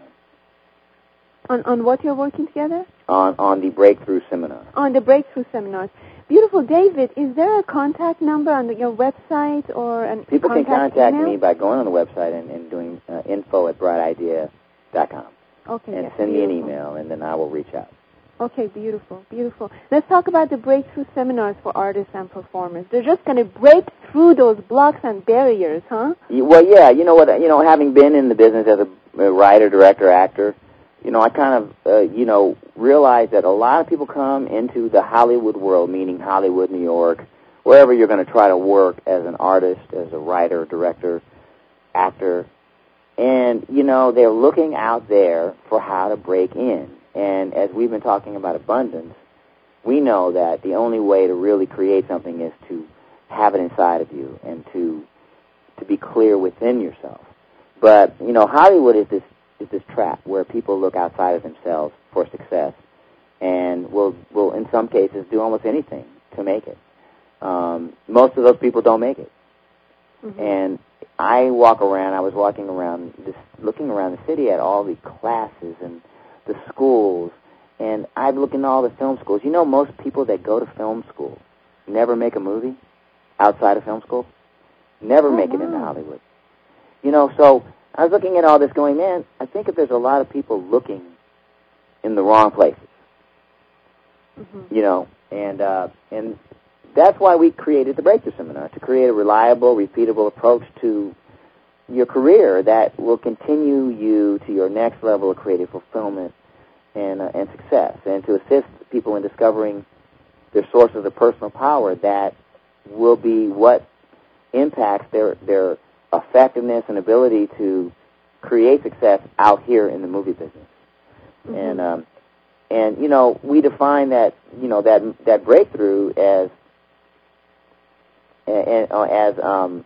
On on what you're working together? On on the Breakthrough Seminar. On the Breakthrough Seminars. Beautiful. David, is there a contact number on the, your website or an People contact can contact email? me by going on the website and, and doing uh, info at bright idea dot com. Okay, And yes, send beautiful. me an email, and then I will reach out. Okay, beautiful, beautiful. Let's talk about the Breakthrough Seminars for artists and performers. They're just going to break through those blocks and barriers, huh? Well, yeah, you know what, you know, having been in the business as a, a writer, director, actor, you know, I kind of, uh, you know, realize that a lot of people come into the Hollywood world, meaning Hollywood, New York, wherever you're going to try to work as an artist, as a writer, director, actor, and, you know, they're looking out there for how to break in. And as we've been talking about abundance, we know that the only way to really create something is to have it inside of you and to to be clear within yourself. But, you know, Hollywood is this is this trap where people look outside of themselves for success. and will, will in some cases, do almost anything to make it. Um, most of those people don't make it. Mm-hmm. And I walk around, I was walking around, this, looking around the city at all the classes and the schools, and I'm looking at all the film schools. You know, most people that go to film school never make a movie outside of film school, never oh, make wow. it into Hollywood. You know, so I was looking at all this going, man, I think if there's a lot of people looking in the wrong places, mm-hmm. you know, and uh, and that's why we created the Breakthrough Seminar, to create a reliable, repeatable approach to your career that will continue you to your next level of creative fulfillment and uh, and success, and to assist people in discovering their sources of personal power that will be what impacts their their effectiveness and ability to create success out here in the movie business. Mm-hmm. And um, and you know, we define that you know that that breakthrough as and, uh, as um,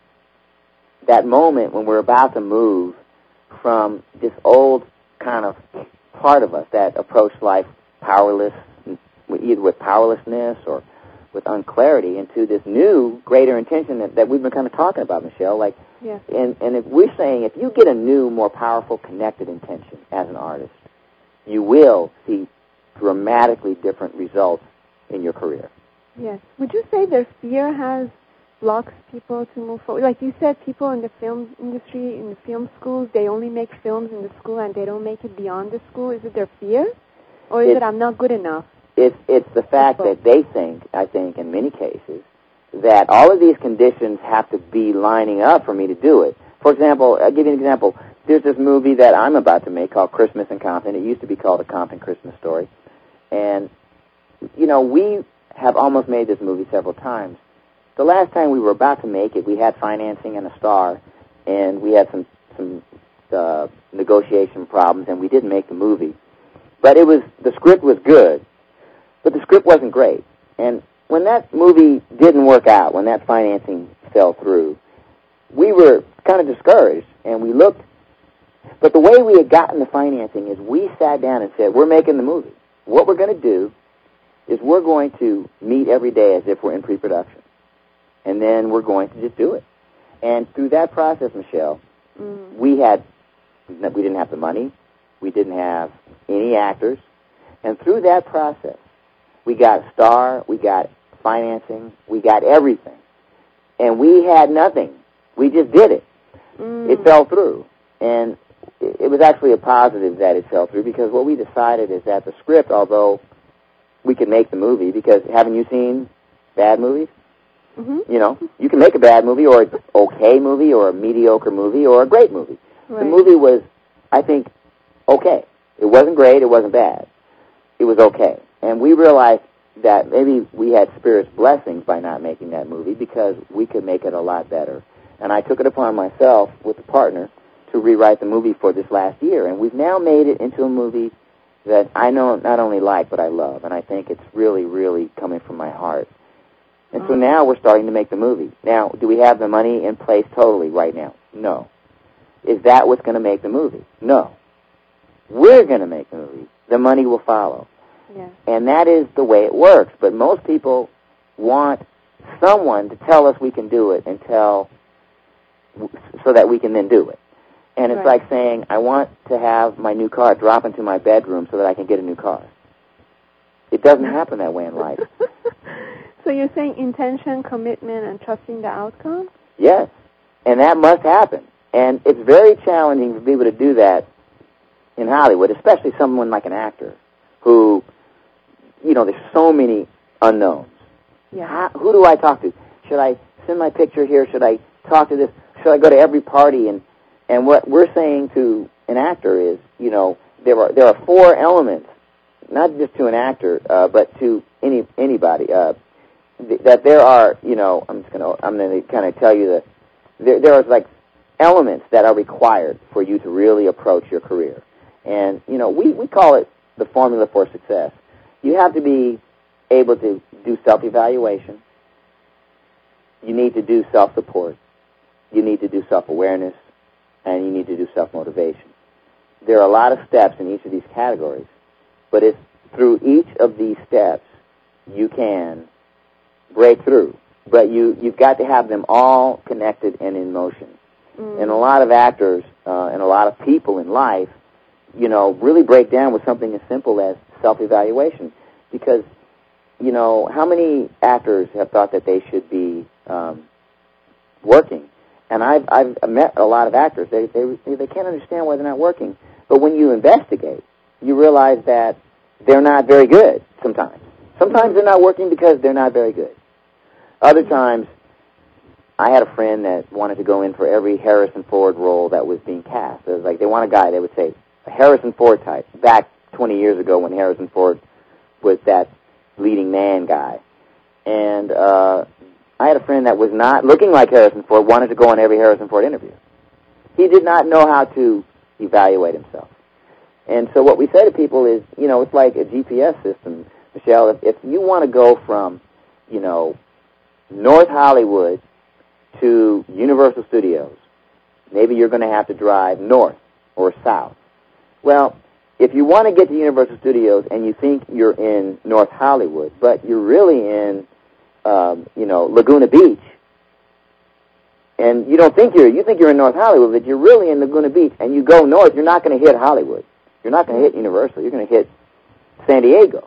that moment when we're about to move from this old kind of part of us that approached life powerless, either with powerlessness or with unclarity, into this new, greater intention that, that we've been kind of talking about, Michelle. Like, yes. and and if we're saying, if you get a new, more powerful, connected intention as an artist, you will see dramatically different results in your career. Yes. Would you say their fear has blocks people to move forward? Like you said, people in the film industry, in the film schools, they only make films in the school and they don't make it beyond the school. Is it their fear? Or is it's, it I'm not good enough? It's, it's the fact that they think, I think, in many cases, that all of these conditions have to be lining up for me to do it. For example, I'll give you an example. There's this movie that I'm about to make called Christmas in Compton. It used to be called A Compton Christmas Story. And, you know, we have almost made this movie several times. The last time we were about to make it, we had financing and a star, and we had some some uh, negotiation problems, and we didn't make the movie. But it was the script was good, but the script wasn't great. And when that movie didn't work out, when that financing fell through, we were kind of discouraged, and we looked. But the way we had gotten the financing is we sat down and said, we're making the movie. What we're going to do is we're going to meet every day as if we're in pre-production. And then we're going to just do it. And through that process, Michelle, mm. we had, we didn't have the money. We didn't have any actors. And through that process, we got a star, we got financing, we got everything. And we had nothing. We just did it. Mm. It fell through. And it was actually a positive that it fell through, because what we decided is that the script, although we could make the movie, because haven't you seen bad movies? Mm-hmm. You know, you can make a bad movie or an okay movie or a mediocre movie or a great movie. Right. The movie was, I think, okay. It wasn't great. It wasn't bad. It was okay. And we realized that maybe we had Spirit's blessings by not making that movie, because we could make it a lot better. And I took it upon myself with a partner to rewrite the movie for this last year. And we've now made it into a movie that I know not only like, but I love. And I think it's really, really coming from my heart. And so now we're starting to make the movie. Now, do we have the money in place totally right now? No. Is that what's going to make the movie? No. We're going to make the movie. The money will follow. Yeah. And that is the way it works. But most people want someone to tell us we can do it until, so that we can then do it. And it's right. like saying, I want to have my new car drop into my bedroom so that I can get a new car. It doesn't happen that way in life. So you're saying intention, commitment, and trusting the outcome? Yes, and that must happen. And it's very challenging for people to do that in Hollywood, especially someone like an actor who, you know, there's so many unknowns. Yeah. How, who do I talk to? Should I send my picture here? Should I talk to this? Should I go to every party? And, and what we're saying to an actor is, you know, there are there are four elements, not just to an actor, uh, but to any anybody. Uh, that there are, you know, I'm just gonna, I'm gonna kind of tell you that there, there are like elements that are required for you to really approach your career, and you know, we we call it the formula for success. You have to be able to do self-evaluation. You need to do self-support. You need to do self-awareness, and you need to do self-motivation. There are a lot of steps in each of these categories, but it's through each of these steps, you can break through. But you, you've got to have them all connected and in motion. Mm. And a lot of actors uh, and a lot of people in life, you know, really break down with something as simple as self-evaluation. Because, you know, how many actors have thought that they should be um, working? And I've, I've met a lot of actors. They, they, they can't understand why they're not working. But when you investigate, you realize that they're not very good sometimes. Sometimes they're not working because they're not very good. Other times, I had a friend that wanted to go in for every Harrison Ford role that was being cast. It was like they want a guy, they would say, a Harrison Ford type, back twenty years ago when Harrison Ford was that leading man guy. And uh, I had a friend that was not looking like Harrison Ford, wanted to go on every Harrison Ford interview. He did not know how to evaluate himself. And so what we say to people is, you know, it's like a G P S system, Michelle. If, if you want to go from, you know, North Hollywood to Universal Studios, maybe you're going to have to drive north or south. Well, if you want to get to Universal Studios and you think you're in North Hollywood, but you're really in, um, you know, Laguna Beach, and you don't think you're, you think you're in North Hollywood, but you're really in Laguna Beach, and you go north, you're not going to hit Hollywood. You're not going to hit Universal. You're going to hit San Diego.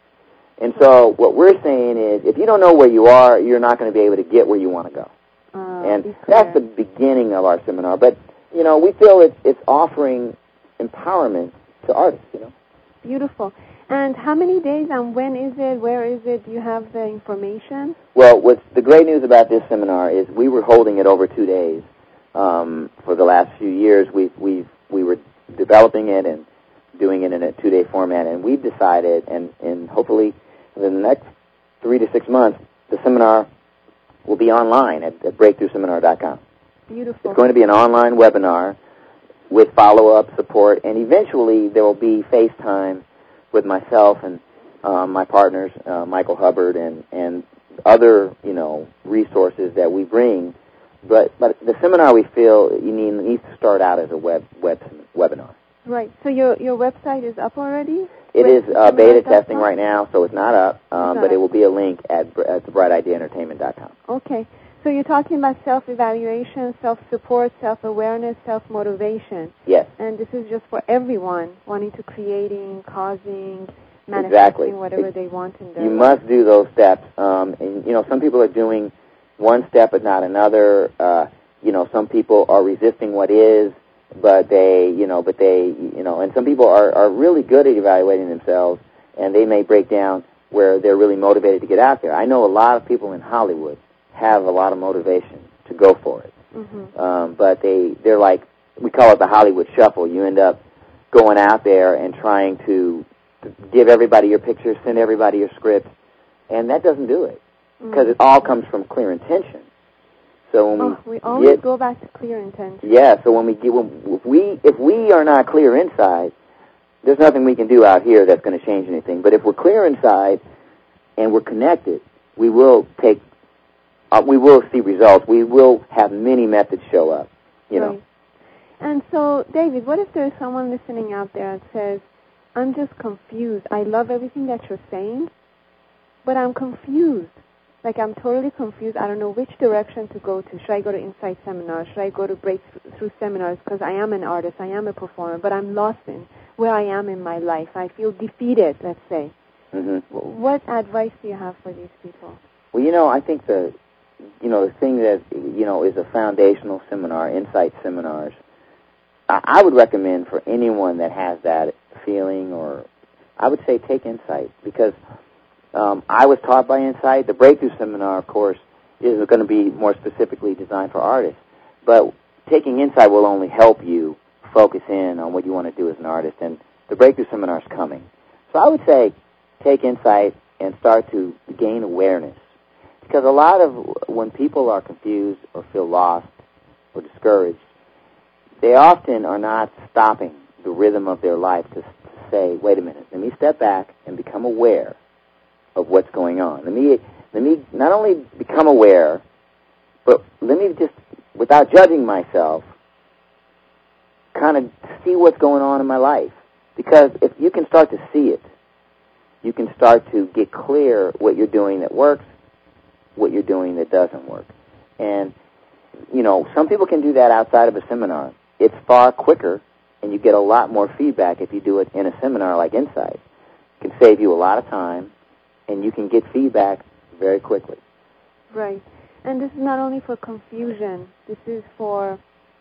And so what we're saying is, if you don't know where you are, you're not going to be able to get where you want to go. Uh, and that's the beginning of our seminar. But, you know, we feel it's, it's offering empowerment to artists, you know. Beautiful. And how many days and when is it? Where is it? Do you have the information? Well, what's the great news about this seminar is we were holding it over two days um, for the last few years. We we we were developing it and doing it in a two-day format, and we've decided, and, and hopefully within the next three to six months, the seminar will be online at, at breakthrough seminar dot com. Beautiful. It's going to be an online webinar with follow-up support, and eventually there will be FaceTime with myself and um, my partners, uh, Michael Hubbard, and, and other, you know, resources that we bring. But but the seminar, we feel, you need needs to start out as a web web webinar. Right. So your your website is up already? It is uh, beta testing right now, so it's not up, um, not but it up. will be a link at, at the bright idea entertainment dot com. Okay. So you're talking about self-evaluation, self-support, self-awareness, self-motivation. Yes. And this is just for everyone wanting to creating, causing, manifesting exactly. whatever it, they want in their You life. must do those steps. Um, and, you know, some people are doing one step but not another. Uh, you know, some people are resisting what is, but they, you know, but they, you know, and some people are, are really good at evaluating themselves, and they may break down where they're really motivated to get out there. I know a lot of people in Hollywood have a lot of motivation to go for it. Mm-hmm. Um, but they, they're like, we call it the Hollywood shuffle. You end up going out there and trying to give everybody your picture, send everybody your script, and that doesn't do it, because mm-hmm. it all comes from clear intention. So when oh, we, we always get, go back to clear intention. Yeah, so when we get, when, if we if we are not clear inside, there's nothing we can do out here that's going to change anything. But if we're clear inside and we're connected, we will take, uh, we will see results. We will have many methods show up, you right. know. And so, David, what if there's someone listening out there that says, I'm just confused. I love everything that you're saying, but I'm confused. Like, I'm totally confused. I don't know which direction to go to. Should I go to Insight Seminars? Should I go to Breakthrough Seminars? Because I am an artist, I am a performer, but I'm lost in where I am in my life. I feel defeated, let's say. Mm-hmm. What advice do you have for these people? Well, you know, I think the, you know, the thing that, you know, is a foundational seminar, Insight Seminars, I, I would recommend for anyone that has that feeling, or I would say take Insight, because Um, I was taught by Insight. The Breakthrough Seminar, of course, is going to be more specifically designed for artists. But taking Insight will only help you focus in on what you want to do as an artist. And the Breakthrough Seminar is coming. So I would say take Insight and start to gain awareness. Because a lot of, when people are confused or feel lost or discouraged, they often are not stopping the rhythm of their life to, to say, wait a minute, let me step back and become aware of what's going on. Let me let me not only become aware, but let me just, without judging myself, kind of see what's going on in my life. Because if you can start to see it, you can start to get clear what you're doing that works, what you're doing that doesn't work. And, you know, some people can do that outside of a seminar. It's far quicker, and you get a lot more feedback if you do it in a seminar like Insight. It can save you a lot of time, and you can get feedback very quickly. Right. And this is not only for confusion. This is for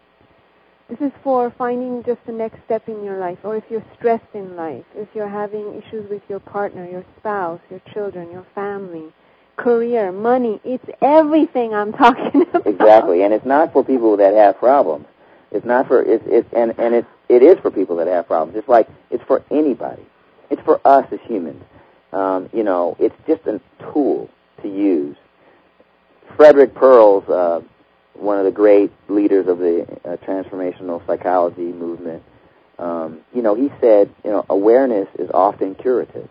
this is for finding just the next step in your life, or if you're stressed in life, if you're having issues with your partner, your spouse, your children, your family, career, money. It's everything I'm talking about. Exactly, and it's not for people that have problems. It's not for it's it's and and it it is for people that have problems. It's like it's for anybody. It's for us as humans. Um, you know, it's just a tool to use. Frederick Pearls, uh, one of the great leaders of the uh, transformational psychology movement, um, you know, he said, you know, awareness is often curative.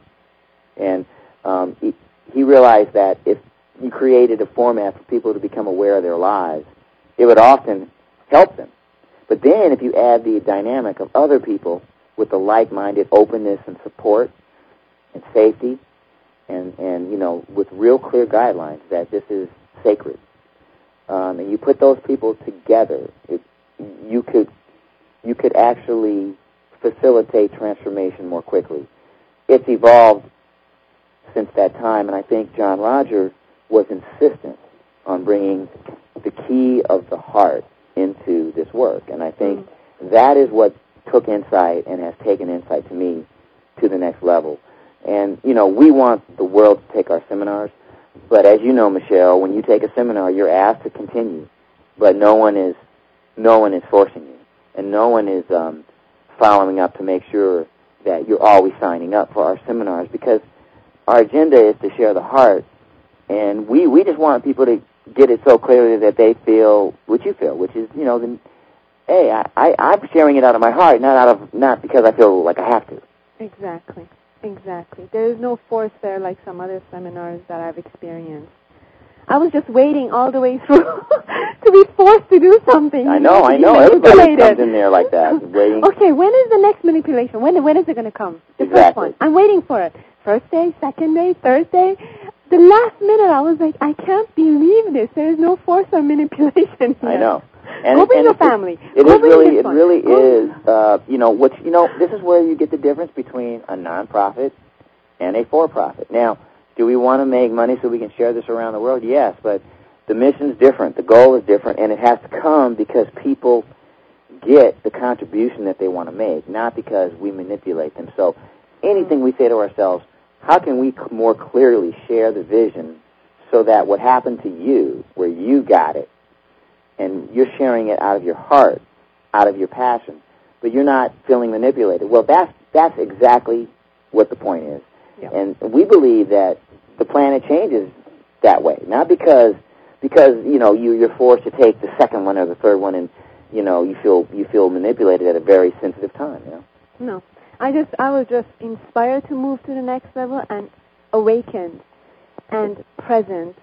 And um, he, he realized that if you created a format for people to become aware of their lives, it would often help them. But then if you add the dynamic of other people with the like-minded openness and support and safety and, and you know, with real clear guidelines that this is sacred, um, and you put those people together, it, you could you could actually facilitate transformation more quickly. It's evolved since that time, and I think John Roger was insistent on bringing the key of the heart into this work, and I think mm. that is what took Insight and has taken Insight to me to the next level. And, you know, we want the world to take our seminars, but as you know, Michelle, when you take a seminar, you're asked to continue, but no one is no one is forcing you, and no one is um, following up to make sure that you're always signing up for our seminars, because our agenda is to share the heart, and we, we just want people to get it so clearly that they feel what you feel, which is, you know, the, hey, I, I, I'm sharing it out of my heart, not out of not because I feel like I have to. Exactly. Exactly. There is no force there like some other seminars that I've experienced. I was just waiting all the way through to be forced to do something. I know, I know. Everybody comes in there like that, waiting. Okay, when is the next manipulation? When when is it going to come? The exactly. first one. I'm waiting for it. First day, second day, third day. The last minute, I was like, I can't believe this. There is no force or manipulation here. I know. And, Go bring and your it, family. It Go is really, it one. really Go. is. Uh, you know, what you know. This is where you get the difference between a nonprofit and a for-profit. Now, do we want to make money so we can share this around the world? Yes, but the mission's different. The goal is different, and it has to come because people get the contribution that they want to make, not because we manipulate them. So, anything we say to ourselves, how can we more clearly share the vision so that what happened to you, where you got it, and you're sharing it out of your heart, out of your passion, but you're not feeling manipulated. Well, that's that's exactly what the point is. Yeah. And we believe that the planet changes that way, not because because you know you you're forced to take the second one or the third one, and you know you feel you feel manipulated at a very sensitive time. You know. No, I just I was just inspired to move to the next level and awakened and present.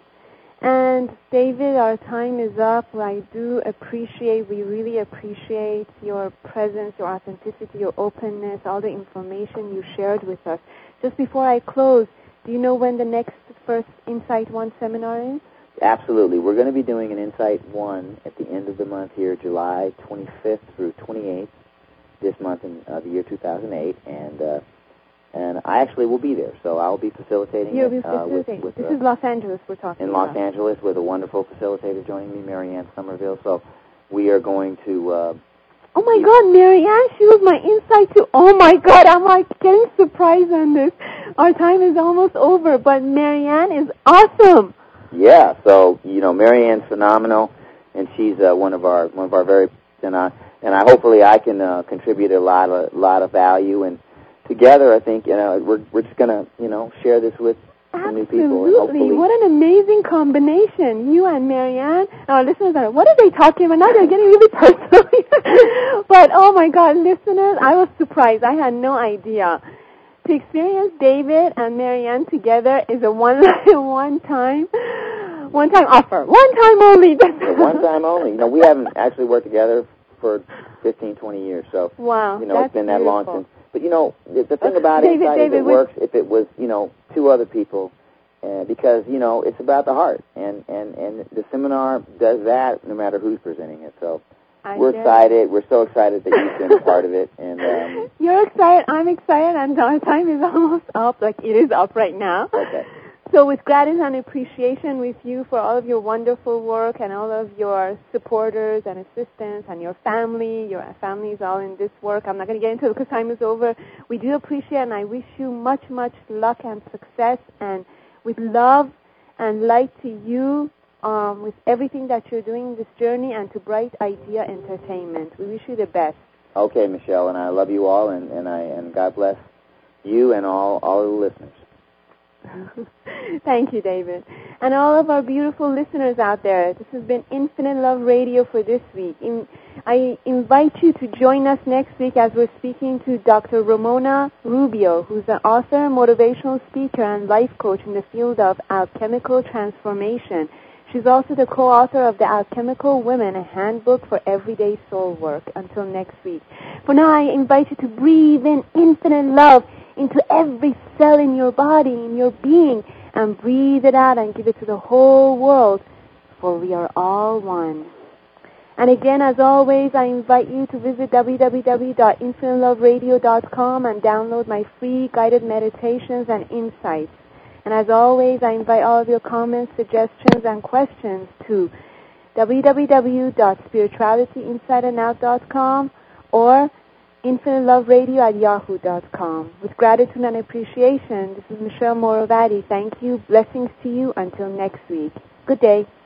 And David, our time is up. I do appreciate, we really appreciate your presence, your authenticity, your openness, all the information you shared with us. Just before I close, do you know when the next first Insight One seminar is? Absolutely. We're going to be doing an Insight One at the end of the month here, July twenty-fifth through twenty-eighth, this month in uh, the year two thousand eight, and uh, and I actually will be there, so I'll be facilitating You'll it. be facilitating. Uh, with, with, this uh, is Los Angeles we're talking in about. Los Angeles with a wonderful facilitator joining me, Marianne Somerville. So we are going to... Uh, oh, my God, Marianne, she was my insight too. Oh, my God, I'm like getting surprised on this. Our time is almost over, but Marianne is awesome. Yeah, so, you know, Marianne's phenomenal, and she's uh, one of our one of our very... And I, and I hopefully I can uh, contribute a lot of, lot of value, and together, I think, you know, we're we're just going to, you know, share this with some new people. Absolutely. What an amazing combination. You and Marianne. Our listeners are, what are they talking about? Now they're getting really personal. But, oh, my God, listeners, I was surprised. I had no idea. To experience David and Marianne together is a one one time one time offer. One time only. One time only. You know, we haven't actually worked together for fifteen, twenty years. So, wow, you know, that's it's been that beautiful. long since But, you know, the, the thing about David, Insight David, is it works if it was, you know, two other people, uh, because, you know, it's about the heart. And, and, and the seminar does that no matter who's presenting it. So I we're excited. We're so excited that you've been a part of it. And um, You're excited. I'm excited. And our time is almost up, like it is up right now. Okay. So with gratitude and appreciation with you for all of your wonderful work and all of your supporters and assistants and your family, your family is all in this work. I'm not going to get into it because time is over. We do appreciate and I wish you much, much luck and success and with love and light to you um, with everything that you're doing in this journey and to Bright Idea Entertainment. We wish you the best. Okay, Michelle, and I love you all, and, and, I, and God bless you and all, all the listeners. Thank you, David. And all of our beautiful listeners out there, this has been Infinite Love Radio for this week. In, I invite you to join us next week as we're speaking to Doctor Ramona Rubio, who's an author, motivational speaker, and life coach in the field of alchemical transformation. She's also the co-author of The Alchemical Women, a handbook for everyday soul work. Until next week. For now, I invite you to breathe in infinite love into every cell in your body, in your being, and breathe it out and give it to the whole world, for we are all one. And again, as always, I invite you to visit w w w dot infinite love radio dot com and download my free guided meditations and insights. And as always, I invite all of your comments, suggestions, and questions to w w w dot spirituality inside and out dot com or infinite love radio at yahoo dot com. With gratitude and appreciation, this is Michelle Moravati. Thank you. Blessings to you. Until next week. Good day.